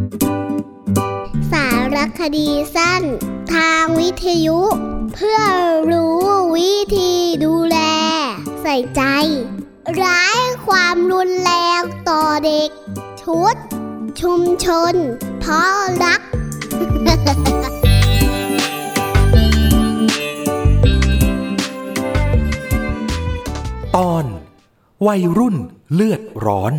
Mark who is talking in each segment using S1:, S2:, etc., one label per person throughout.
S1: สารคดีสั้นทางวิทยุเพื่อรู้วิธีดูแลใส่ใจไร้ความรุนแรงต่อเด็กชุดชุมชนเพราะรัก
S2: ตอนวัยรุ่นเลือดร้อน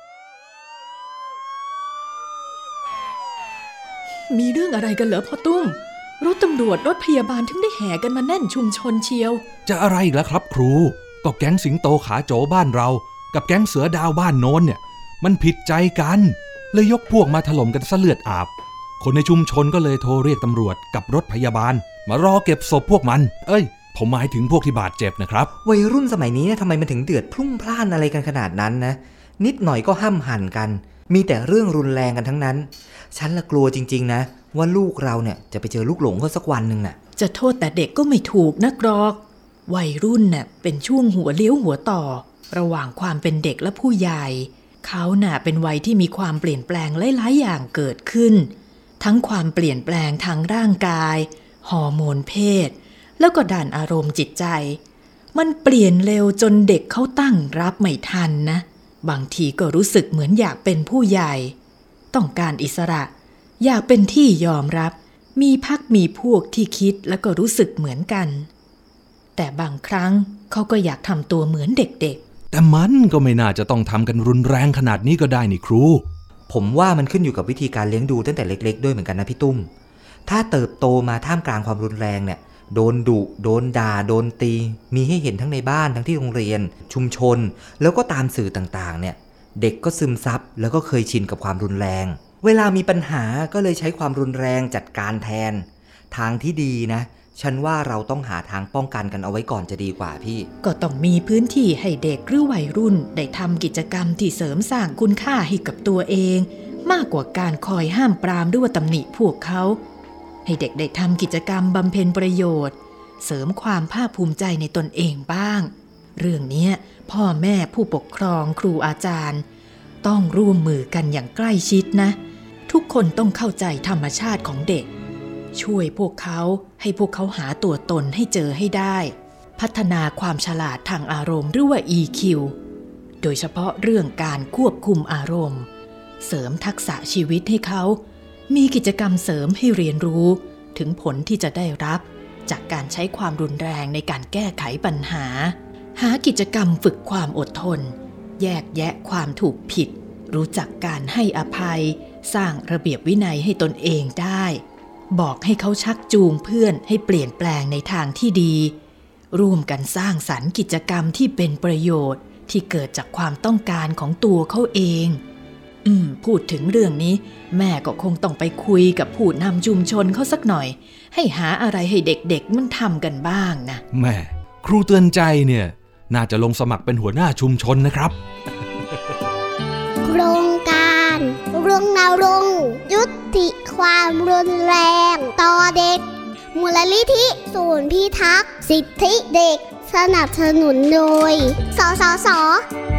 S3: มีเรื่องอะไรกันเหรอพ่อตุ้มรถตำรวจรถพยาบาลถึงได้แห่กันมาแน่นชุมชนเชียว
S2: จะอะไรอีกแล้วครับครูก็แก๊งสิงโตขาโจบ้านเรากับแก๊งเสือดาวบ้านโน้นเนี่ยมันผิดใจกันเลยยกพวกมาถล่มกันซะเลือดอาบคนในชุมชนก็เลยโทรเรียกตำรวจกับรถพยาบาลมารอเก็บศพพวกมันผมหมายถึงพวกที่บาดเจ็บนะครับ
S4: วัยรุ่นสมัยนี้เนี่ยทำไมมันถึงเดือดพลุ่งพล่านอะไรกันขนาดนั้นนะนิดหน่อยก็ห้ำหั่นกันมีแต่เรื่องรุนแรงกันทั้งนั้นฉันละกลัวจริงๆนะว่าลูกเราเนี่ยจะไปเจอลูกหลงเขาสักวันนึงน่ะ
S3: จะโทษแต่เด็กก็ไม่ถูกนะกรอกวัยรุ่นน่ะเป็นช่วงหัวเลี้ยวหัวต่อระหว่างความเป็นเด็กและผู้ใหญ่เขาน่ะเป็นวัยที่มีความเปลี่ยนแปลงหลายๆอย่างเกิดขึ้นทั้งความเปลี่ยนแปลงทางร่างกายฮอร์โมนเพศแล้วก็ด้านอารมณ์จิตใจมันเปลี่ยนเร็วจนเด็กเขาตั้งรับไม่ทันนะบางทีก็รู้สึกเหมือนอยากเป็นผู้ใหญ่ต้องการอิสระอยากเป็นที่ยอมรับมีพรรคมีพวกที่คิดแล้วก็รู้สึกเหมือนกันแต่บางครั้งเขาก็อยากทำตัวเหมือนเด็กๆ
S2: แต่มันก็ไม่น่าจะต้องทำกันรุนแรงขนาดนี้ก็ได้นี่ครู
S4: ผมว่ามันขึ้นอยู่กับวิธีการเลี้ยงดูตั้งแต่เล็กๆด้วยเหมือนกันนะพี่ตุ้มถ้าเติบโตมาท่ามกลางความรุนแรงเนี่ยโดนดุโดนด่าโดนตีมีให้เห็นทั้งในบ้านทั้งที่โรงเรียนชุมชนแล้วก็ตามสื่อต่างๆเนี่ยเด็กก็ซึมซับแล้วก็เคยชินกับความรุนแรงเวลามีปัญหาก็เลยใช้ความรุนแรงจัดการแทนทางที่ดีนะฉันว่าเราต้องหาทางป้องกันกันเอาไว้ก่อนจะดีกว่าพี่
S3: ก็ต้องมีพื้นที่ให้เด็กหรือวัยรุ่นได้ทำกิจกรรมที่เสริมสร้างคุณค่าให้กับตัวเองมากกว่าการคอยห้ามปรามหรือว่าตำหนิพวกเขาให้เด็กได้ทำกิจกรรมบำเพ็ญประโยชน์เสริมความภาคภูมิใจในตนเองบ้างเรื่องนี้พ่อแม่ผู้ปกครองครูอาจารย์ต้องร่วมมือกันอย่างใกล้ชิดนะทุกคนต้องเข้าใจธรรมชาติของเด็กช่วยพวกเขาให้พวกเขาหาตัวตนให้เจอให้ได้พัฒนาความฉลาดทางอารมณ์หรือว่า EQ โดยเฉพาะเรื่องการควบคุมอารมณ์เสริมทักษะชีวิตให้เขามีกิจกรรมเสริมให้เรียนรู้ถึงผลที่จะได้รับจากการใช้ความรุนแรงในการแก้ไขปัญหาหากิจกรรมฝึกความอดทนแยกแยะความถูกผิดรู้จักการให้อภัยสร้างระเบียบวินัยให้ตนเองได้บอกให้เขาชักจูงเพื่อนให้เปลี่ยนแปลงในทางที่ดีร่วมกันสร้างสรรค์กิจกรรมที่เป็นประโยชน์ที่เกิดจากความต้องการของตัวเขาเองพูดถึงเรื่องนี้แม่ก็คงต้องไปคุยกับผู้นำชุมชนเขาสักหน่อยให้หาอะไรให้เด็กๆมันทำกันบ้างนะ
S2: แม่ครูเตือนใจเนี่ยน่าจะลงสมัครเป็นหัวหน้าชุมชนนะครับ
S1: โครงการรณรงค์ยุติความรุนแรงต่อเด็กมูลนิธิศูนย์พิทักษ์สิทธิเด็กสนับสนุนโดยสสส